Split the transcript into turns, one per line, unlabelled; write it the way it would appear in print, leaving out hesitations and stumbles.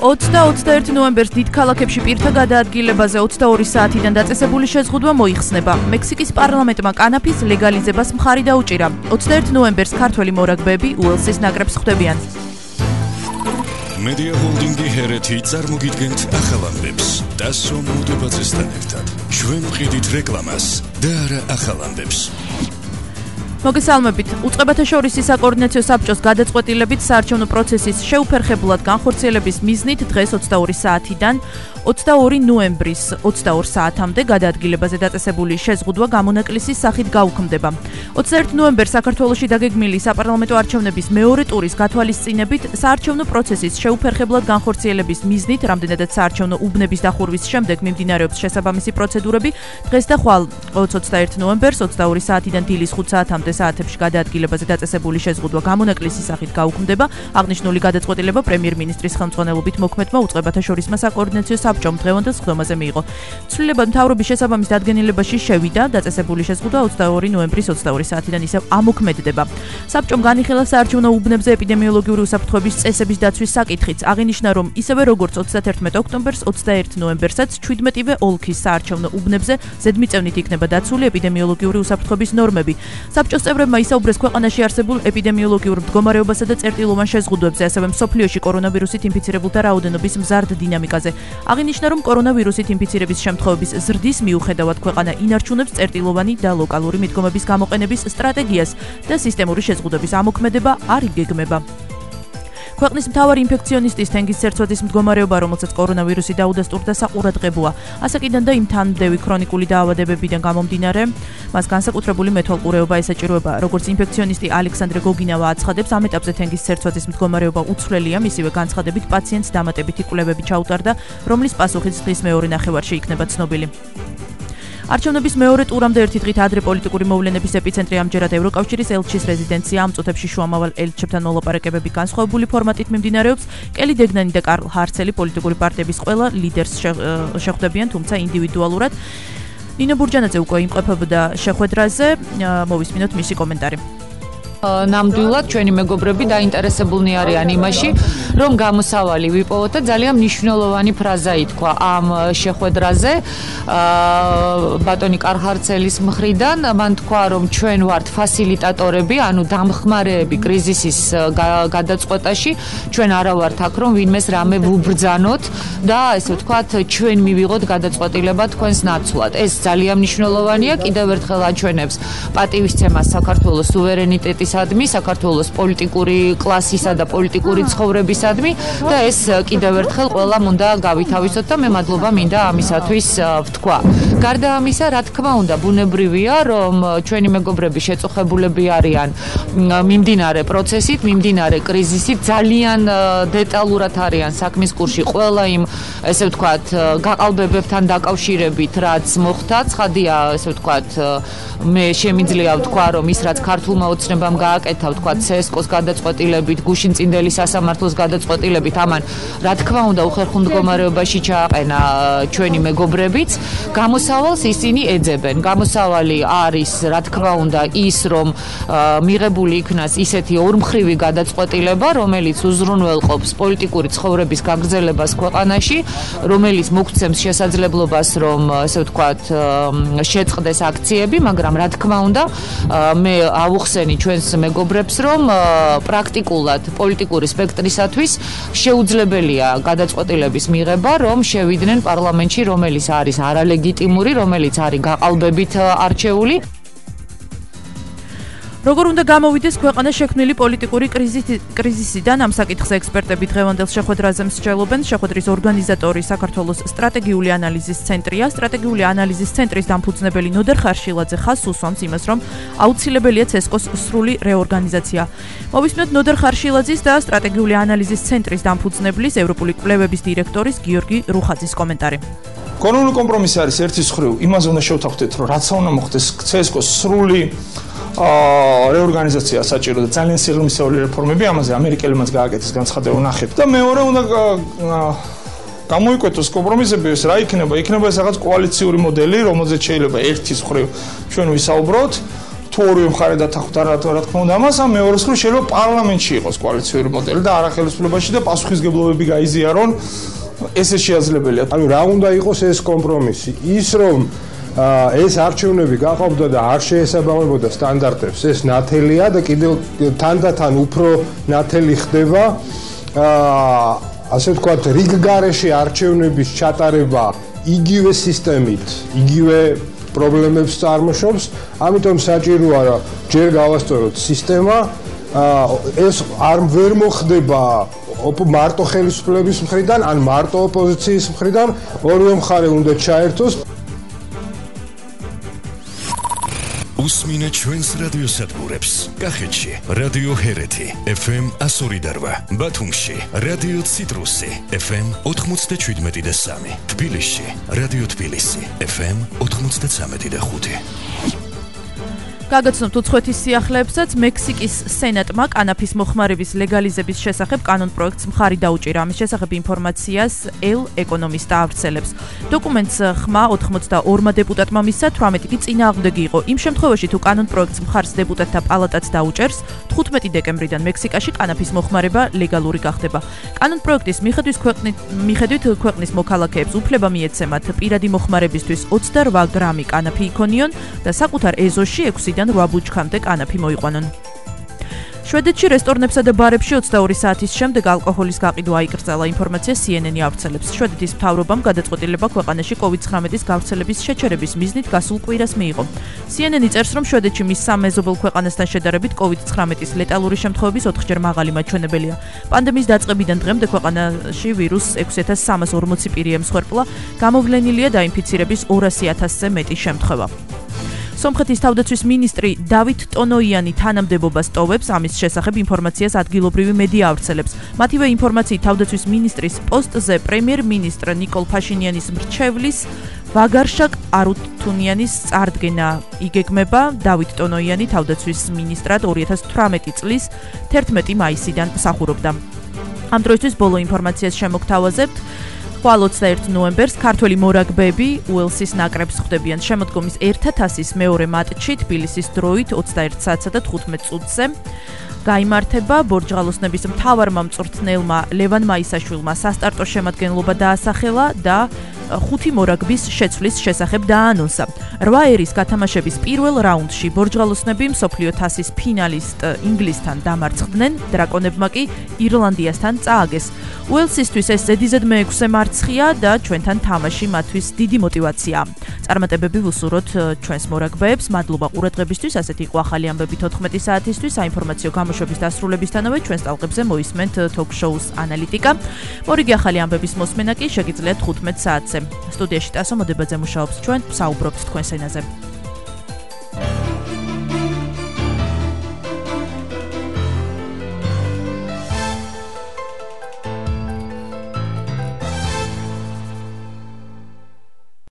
20-21 ნოემბერს დიდ ქალაქებში პირთა გადაადგილებაზე 22 საათიდან დაწესებული შეზღუდვა მოიხსნება. მექსიკის პარლამენტმა კანაფის ლეგალიზებას მხარი დაუჭირა. 21 ნოემბერს ქართველი მორაგბეები უელსის ნაკრებს ხვდებიან.
Media Holding-ი ჰერეთი წარმოგიდგენთ ახალ ამბებს და სომოდებაცესთან ერთად. ჩვენ ვყიდით რეკლამას და არა ახალ ამბებს.
მოგესალმებით. უწყებათა შორის საკოორდინაციო საბჭოს გადაწყვეტილებით საარჩევნო პროცესის შეუფერხებლად განხორციელების მიზნით დღეს 22 საათიდან 22 ნოემბრის 22 საათამდე გადაადგილებაზე დაწესებული შეზღუდვა გამონაკლისის სახით გაუქმდება. 21 ნოემბერს საქართველოში დაგეგმილი საპარლამენტო არჩევნების მეორე ტურის გათვალისწინებით საარჩევნო პროცესის შეუფერხებლად განხორციელების მიზნით, რამდენადაც საარჩევნო უბნების დახურვის შემდეგ მიმდინარეობს შესაბამისი პროცედურები, დღეს და ხვალ 21 ნოემბერს 22 საათიდან დილის 5 საათამდე საათებში გადაადგილებაზე დაწესებული შეზღუდვა გამონაკლისის სახით გაუქმდება. აღნიშნული გადაწყვეტილება პრემიერ-მინისტრის ხელმძღვანელობით მოქმედმა უწყებათა შორის საკოორდინაციო საბჭომ დღევანდელ სხდომაზე მიიღო. ცვლილებად მთავრობის შესაბამის დადგენილებაში შევიდა დაწესებული შეზღუდვა 22 ნოემბრის 22 საათიდან ისევ ამოქმედდება. საბჭომ განიხილა საარჩევნო უბნებზე ეპიდემიოლოგიური უსაფრთხოების წესების დაცვის საკითხიც. აღინიშნა, რომ ისევე როგორც 31 ოქტომბერს 21 ნოემბერსაც 17-ვე ოლქის საარჩევნო უბნებზე ზედმიწევნით იქნება დაცული ეპიდემიოლოგიური უსაფრთხოების ნორმები. საბჭოს წევრებმა ისაუბრეს ქვეყანაში არსებულ ეპიდემიოლოგიურ მდგომარეობასა და წერტილოვან შეზღუდვებზე, ასევე მსოფლიოში კორონავირუსით ინფიცირებულთა რაოდენობის მზარდ დინამიკაზე. აღინიშნა, რომ კორონავირუსით ინფიცირების შემთხვევების ზრდის მიუხედავად ქვეყანა ინარჩუნებს წერტილოვანი და ლოკალური მიდგომების გამოყენების სტრატეგიას და სისტემური შეზღუდვების ამოქმედება არ იგეგმება. ქვეყნის მთავარი ინფექციონისტის თენგიზ სერცვაძის მდგომარეობა, რომელსაც კორონავირუსი დაუდასტურდა, საყურადღებოა. ასაკიდან და იმ თანმდევი ქრონიკული დაავადებებიდან გამომდინარე, მას განსაკუთრებული მეთვალყურეობა ესაჭიროება. როგორც ინფექციონისტი ალექსანდრე გოგინავა აცხადებს, ამ ეტაპზე თენგიზ სერცვაძის მდგომარეობა უცვლელია, მისივე განცხადებით პაციენტს დამატებითი კვლევები ჩაუტარდა, რომლის პასუხიც დღის მეორე ნახევარში იქნება ცნობილი. არჩევნების მეორე ტურამდე ერთი დღით ადრე პოლიტიკური მოვლენების ეპიცენტრი ამჯერად ევროკავშირის ელჩის რეზიდენცია, ამ წუთებში შუამავალ ელჩებთან მოლაპარაკებები განსხვავებული ფორმატით მიმდინარეობს. კელი დეგნანი და კარლ ჰარცელი პოლიტიკური პარტიების ყველა ლიდერს შეხვდებიან, თუმცა ინდივიდუალურად. ნინო ბურჯანაძე უკვე იმყოფებოდა შეხვედრაზე, მოვისმინოთ მისი კომენტარი.
ნამდვილად ჩვენი მეგობრები დაინტერესებულნი არიან იმაში, რომ გამოსავალი ვიპოვოთ და ძალიან მნიშვნელოვანი ფრაზა ითქვა ამ შეხვედრაზე ბატონი კარჰარცელის მხრიდან. მან თქვა, რომ ჩვენ ვართ ფასილიტატორები, ანუ დამხმარეები კრიზისის გადაწყვეტაში. ჩვენ არა ვართ აქ, რომ ვინმეს რამე ვუბრძანოთ და ესე ვთქვათ, ჩვენ მივიღოთ გადაწყვეტილება თქვენს ნაცვლად. ეს ძალიან მნიშვნელოვანია, კიდევ ერთხელ აჩვენებს პატივისცემას საქართველოს სუვერენიტეტის საქართველოს პოლიტიკური კლასისა და პოლიტიკური ცხოვრებისადმი და ეს კიდევ ერთხელ ყველამ უნდა გავითავისოთ და მე მადლობა მინდა ამისათვის ვთქვა. გარდა ამისა, რა თქმა უნდა, ბუნებრივია, რომ ჩვენი მეგობრები შეწუხებულები არიან მიმდინარე პროცესით, მიმდინარე კრიზისით, ძალიან დეტალურად არიან საქმის კურსში ყველა იმ, ესე ვთქვათ, გაყალბებებთან დაკავშირებით, რაც მოხდა. ცხადია, ესე ვთქვათ, მე შემიძლია ვთქვა, რომ ის რაც ქართულმა ოცნებამ გააკეთა, ვთქვათ, CSKO-ს გადაწყვეტილებით, გუშინ წინდელი სასამართლოს გადაწყვეტილებით, ამან რა თქმა უნდა უხერხულ მდგომარეობაში ჩააყენა ჩვენი მეგობრებიც. გამოსავალს ისინი ეძებენ. გამოსავალი არის, რა თქმა უნდა, ის, რომ მიღებული იქნას ისეთი ორმხრივი გადაწყვეტილება, რომელიც უზრუნველყოფს პოლიტიკური ცხოვრების გაგრძელებას ქვეყანაში, რომელიც მოგცემს შესაძლებლობას, რომ ასე ვთქვათ, შეწყდეს აქციები, მაგრამ რა თქმა უნდა, მე ავუხსენი ჩვენს მეგობრებს, რომ პრაქტიკულად პოლიტიკური სპექტრისათვის შეუძლებელია გადაწყვეტილების მიღება, რომ შევიდნენ პარლამენტში, რომელიც არის არალეგიტიმური, რომელიც არის გაყალბებით არჩეული.
როგორ უნდა გამოვიდეს ქვეყანა შექმნილი პოლიტიკური კრიზისიდან, ამ საკითხზე ექსპერტები დღევანდელ შეხვედრაზე მსჯელობენ. შეხვედრის ორგანიზატორი საქართველოს სტრატეგიული ანალიზის ცენტრია. სტრატეგიული ანალიზის ცენტრის დამფუძნებელი ნოდარ ხარშილაძე ხაზს უსვამს იმას, რომ აუცილებელია CSKO-ს სრული რეორგანიზაცია. მოვისმინოთ ნოდარ ხარშილაძის და სტრატეგიული ანალიზის ცენტრის დამფუძნებლის, ევროპული კვლევების დირექტორის გიორგი რუხაძის კომენტარი.
კორონული კომპრომისი არის ერთის მხრივ, იმაზე უნდა შევთანხმდეთ, რომ რაც უნდა მოხდეს CSKO-ს სრული რეორგანიზაცია საჭირო და ძალიან სიღრმისეული რეფორმები, ამაზე ამერიკელებმაც გააკეთეს განცხადება ნახეთ. და მეორე უნდა გამოიკვეთოს კომპრომისები, ეს რა იქნება? იქნება ეს რაღაც კოალიციური მოდელი, რომელზეც შეიძლება ერთის მხრივ ჩვენ ვისაუბროთ, თუ ორივე მხარე დათანხმდა რა თქმა უნდა ამას, ამ მეორე მხრივ შეიძლება პარლამენტში იყოს კოალიციური მოდელი და არა ხელისუფლებაში და პასუხისგებლობები გაიზიარონ, ესე შეაძლებელია.
ანუ რა უნდა იყოს ეს კომპრომისი? ის რომ ეს არჩევნები გაყოფდა და არ შეესაბამებოდა სტანდარტებს, ეს ნათელია და კიდევ თანდათან უფრო ნათელი ხდება ასე ვთქვათ, რიგგარეშე არჩევნების ჩატარება იგივე სისტემით, იგივე პრობლემებს წარმოშობს, ამიტომ საჭიროა რომ ჯერ გავასწოროთ სისტემა, ეს არ ვერ მოხდება მარტო ხელისუფლების მხრიდან, ან მარტო ოპოზიციის მხრიდან, ორივე მხარე უნდა ჩაერთოს.
უსმინე ჩვენს რადიოსადგურებს. კახეთში რადიო ჰერეთი FM 102.8, ბათუმში რადიო ციტრუსი FM 97.3, თბილისში რადიო თბილისი FM 93.5.
გაგაცნობთ უცხოეთის სიახლეებსაც. მექსიკის სენატმა კანაფის მოხმარების ლეგალიზების შესახებ კანონპროექტს მხარი დაუჭირა. ამის შესახებ ინფორმაციას El Economista ავრცელებს. დოკუმენტს ხმა 82-მა დეპუტატმა მისცა, 18 კი წინააღმდეგი იყო. იმ შემთხვევაში, თუ კანონპროექტს მხარს დეპუტატთა პალატაც დაუჭერს, 15 დეკემბრიდან მექსიკაში კანაფის მოხმარება ლეგალური გახდება. კანონპროექტის მიხედვით ქვეყნის მოქალაქეებს უფლება მიეცემათ პირადი მოხმარებისთვის 28 გრამი კანაფი იქონიონ და საკუთარ ეზოში 6-დან 8 ბუჩქამდე კანაფი მოიყვანონ. შვედეთში რესტორნებსა და ბარებში 22 საათის შემდეგ ალკოჰოლის გაყიდვა აიკრძალა. ინფორმაცია CNN-ი ავრცელებს. შვედეთის მთავრობამ გადაწყვეტილება ქვეყანაში COVID-19-ის გავრცელების შეჩერების მიზნით გასულ კვირას მიიღო. CNN-ი წერს, რომ შვედეთში მის სამ მეზობელ ქვეყანასთან შედარებით COVID-19-ის ლეტალური შემთხვევების 4-ჯერ მაღალი მაჩვენებელია. პანდემიის დაწყებიდან დღემდე ქვეყანაში ვირუსს 6340 პირი ემსხვერპლა, გამოვლენილია დაინფიცირების 200,000-ზე მეტი შემთხვევა. სომხეთის თავდაცვის მინისტრი დავით ტონოიანი თანამდებობას ტოვებს, ამის შესახებ ინფორმაციას ადგილობრივი მედია ავრცელებს. მათივე ინფორმაციით თავდაცვის მინისტრის პოსტზე პრემიერ-მინისტრ ნიკოლ ფაშინიანის მრჩევლის ვაგარშაკ არუთუნიანის წარდგენა იგეგმება. დავით ტონოიანი თავდაცვის მინისტრად 2018 წლის 11 მაისიდან მსახურობდა. ამ დროისთვის ბოლო ინფორმაციას შემოგთავაზებთ. ხვალ 21 ნოემბერს ქართველი მორაგბეები უელსის ნაკრებს ხვდებიან შემოდგომის 1-1000-ის მეორე მატჩი თბილისის დროით 21 საათსა და 15 წუთზე. გაიმართება ბორჯღალოსნების მთავარმა მწვრთნელმა ლევან მაისაშვილმა სასტარტო შემადგენლობა დაასახელა და 5 მორაგბის შეცვლის შესახებ დაანონსა. 8 ერის გათამაშების პირველ რაუნდში ბორჯღალოსნები მსოფლიო თასის ფინალისტ ინგლისთან დამარცხდნენ, დრაკონებმა კი ირლანდიასთან წააგეს. უელსისთვის ეს ზედიზედ მე-6 მარცხია და ჩვენთან თამაში მათთვის დიდი мотиваციაა. წარმატებები ვუსურვოთ ჩვენს მორაგბეებს. მადლობა ყურადღებისთვის. ასეთი იყო ახალი ამბები 14 საათისთვის. საინფორმაციო გამოშვების დასრულებისთანავე ჩვენს ტალღებზე მოისმენთ ток-შოუს ანალიტიკა. მორიგი ახალი ამბების მოსმენა კი შეგიძლიათ 15 საათზე. სტუდიაში ტასო მოდებაძე მუშაობს, ჩვენ ვსაუბრობთ თქვენს ენაზე.